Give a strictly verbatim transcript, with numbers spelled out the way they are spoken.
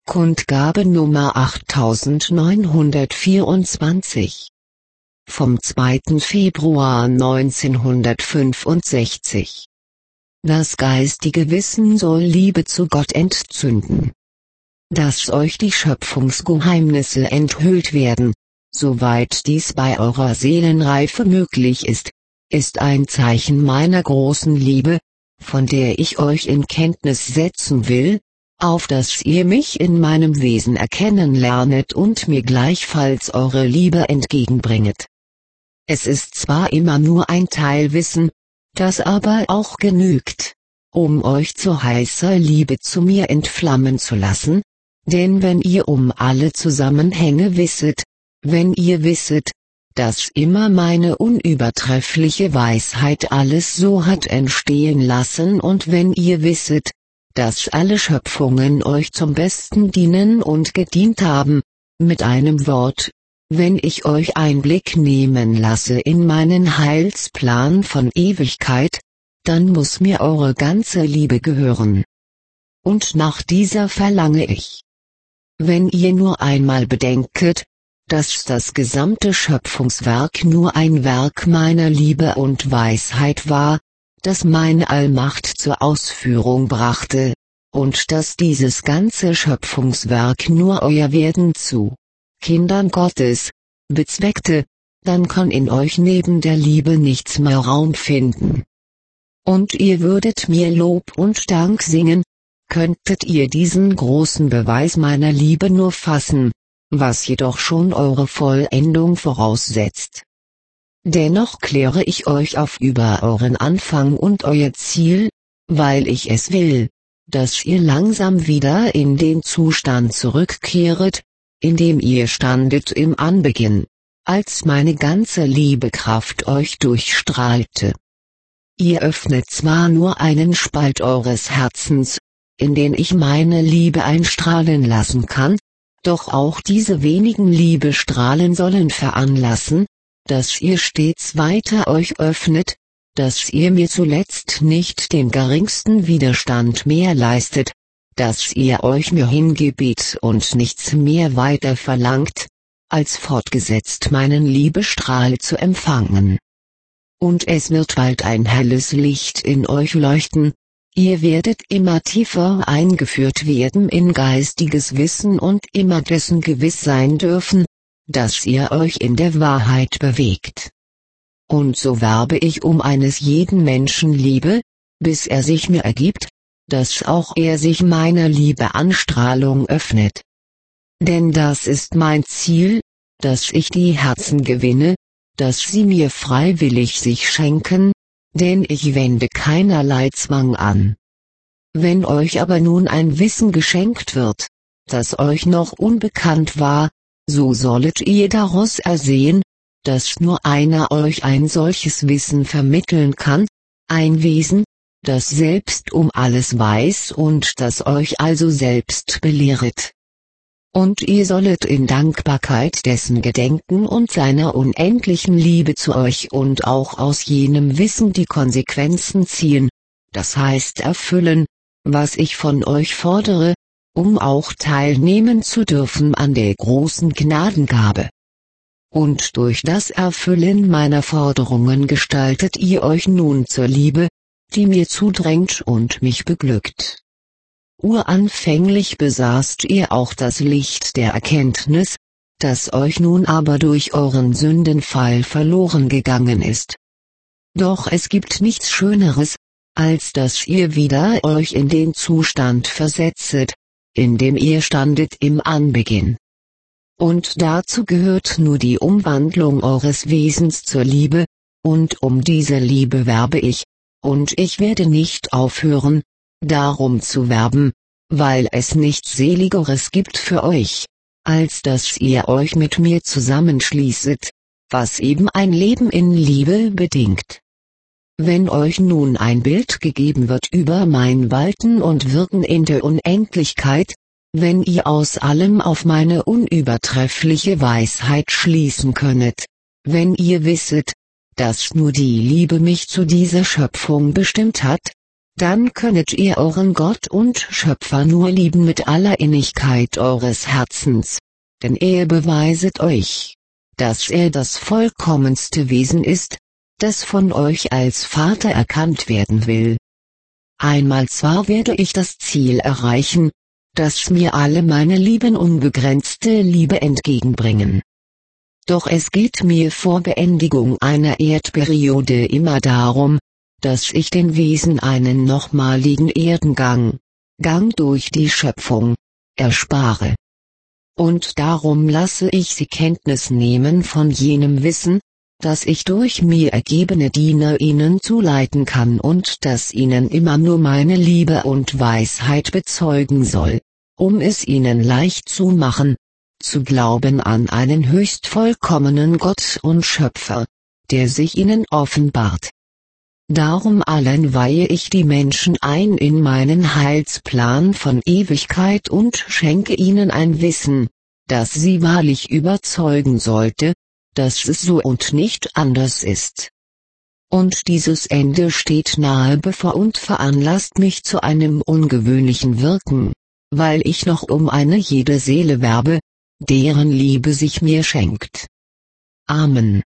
Kundgabe Nummer achttausendneunhundertvierundzwanzig. Vom zweiten Februar neunzehnhundertfünfundsechzig. Das geistige Wissen soll Liebe zu Gott entzünden. Dass euch die Schöpfungsgeheimnisse enthüllt werden, soweit dies bei eurer Seelenreife möglich ist, ist ein Zeichen meiner großen Liebe, von der ich euch in Kenntnis setzen will, auf dass ihr mich in meinem Wesen erkennen lernet und mir gleichfalls eure Liebe entgegenbringet. Es ist zwar immer nur ein Teilwissen, das aber auch genügt, um euch zu heißer Liebe zu mir entflammen zu lassen, denn wenn ihr um alle Zusammenhänge wisset, wenn ihr wisset, dass immer meine unübertreffliche Weisheit alles so hat entstehen lassen und wenn ihr wisset, dass alle Schöpfungen euch zum Besten dienen und gedient haben, mit einem Wort, wenn ich euch Einblick nehmen lasse in meinen Heilsplan von Ewigkeit, dann muss mir eure ganze Liebe gehören. Und nach dieser verlange ich. Wenn ihr nur einmal bedenket, dass das gesamte Schöpfungswerk nur ein Werk meiner Liebe und Weisheit war, das meine Allmacht zur Ausführung brachte, und dass dieses ganze Schöpfungswerk nur euer Werden zu Kindern Gottes bezweckte, dann kann in euch neben der Liebe nichts mehr Raum finden. Und ihr würdet mir Lob und Dank singen, könntet ihr diesen großen Beweis meiner Liebe nur fassen, was jedoch schon eure Vollendung voraussetzt. Dennoch kläre ich euch auf über euren Anfang und euer Ziel, weil ich es will, dass ihr langsam wieder in den Zustand zurückkehret, in dem ihr standet im Anbeginn, als meine ganze Liebekraft euch durchstrahlte. Ihr öffnet zwar nur einen Spalt eures Herzens, in den ich meine Liebe einstrahlen lassen kann, doch auch diese wenigen Liebestrahlen sollen veranlassen, dass ihr stets weiter euch öffnet, dass ihr mir zuletzt nicht den geringsten Widerstand mehr leistet, dass ihr euch mir hingebet und nichts mehr weiter verlangt, als fortgesetzt meinen Liebestrahl zu empfangen. Und es wird bald ein helles Licht in euch leuchten, ihr werdet immer tiefer eingeführt werden in geistiges Wissen und immer dessen gewiss sein dürfen, dass ihr euch in der Wahrheit bewegt. Und so werbe ich um eines jeden Menschen Liebe, bis er sich mir ergibt, dass auch er sich meiner Liebe Anstrahlung öffnet. Denn das ist mein Ziel, dass ich die Herzen gewinne, dass sie mir freiwillig sich schenken, denn ich wende keinerlei Zwang an. Wenn euch aber nun ein Wissen geschenkt wird, das euch noch unbekannt war, so sollet ihr daraus ersehen, dass nur einer euch ein solches Wissen vermitteln kann, ein Wesen, das selbst um alles weiß und das euch also selbst belehret. Und ihr sollet in Dankbarkeit dessen gedenken und seiner unendlichen Liebe zu euch und auch aus jenem Wissen die Konsequenzen ziehen, das heißt erfüllen, was ich von euch fordere, um auch teilnehmen zu dürfen an der großen Gnadengabe. Und durch das Erfüllen meiner Forderungen gestaltet ihr euch nun zur Liebe, die mir zudrängt und mich beglückt. Uranfänglich besaßt ihr auch das Licht der Erkenntnis, das euch nun aber durch euren Sündenfall verloren gegangen ist. Doch es gibt nichts Schöneres, als dass ihr wieder euch in den Zustand versetzet, in dem ihr standet im Anbeginn. Und dazu gehört nur die Umwandlung eures Wesens zur Liebe, und um diese Liebe werbe ich, und ich werde nicht aufhören, darum zu werben, weil es nichts Seligeres gibt für euch, als dass ihr euch mit mir zusammenschließet, was eben ein Leben in Liebe bedingt. Wenn euch nun ein Bild gegeben wird über mein Walten und Wirken in der Unendlichkeit, wenn ihr aus allem auf meine unübertreffliche Weisheit schließen könnet, wenn ihr wisset, dass nur die Liebe mich zu dieser Schöpfung bestimmt hat, Dann könnet ihr euren Gott und Schöpfer nur lieben mit aller Innigkeit eures Herzens, denn er beweiset euch, dass er das vollkommenste Wesen ist, das von euch als Vater erkannt werden will. Einmal zwar werde ich das Ziel erreichen, dass mir alle meine Lieben unbegrenzte Liebe entgegenbringen. Doch es geht mir vor Beendigung einer Erdperiode immer darum, dass ich den Wesen einen nochmaligen Erdengang, Gang durch die Schöpfung, erspare. Und darum lasse ich sie Kenntnis nehmen von jenem Wissen, das ich durch mir ergebene Diener ihnen zuleiten kann und das ihnen immer nur meine Liebe und Weisheit bezeugen soll, um es ihnen leicht zu machen, zu glauben an einen höchst vollkommenen Gott und Schöpfer, der sich ihnen offenbart. Darum allen weihe ich die Menschen ein in meinen Heilsplan von Ewigkeit und schenke ihnen ein Wissen, das sie wahrlich überzeugen sollte, dass es so und nicht anders ist. Und dieses Ende steht nahe bevor und veranlasst mich zu einem ungewöhnlichen Wirken, weil ich noch um eine jede Seele werbe, deren Liebe sich mir schenkt. Amen.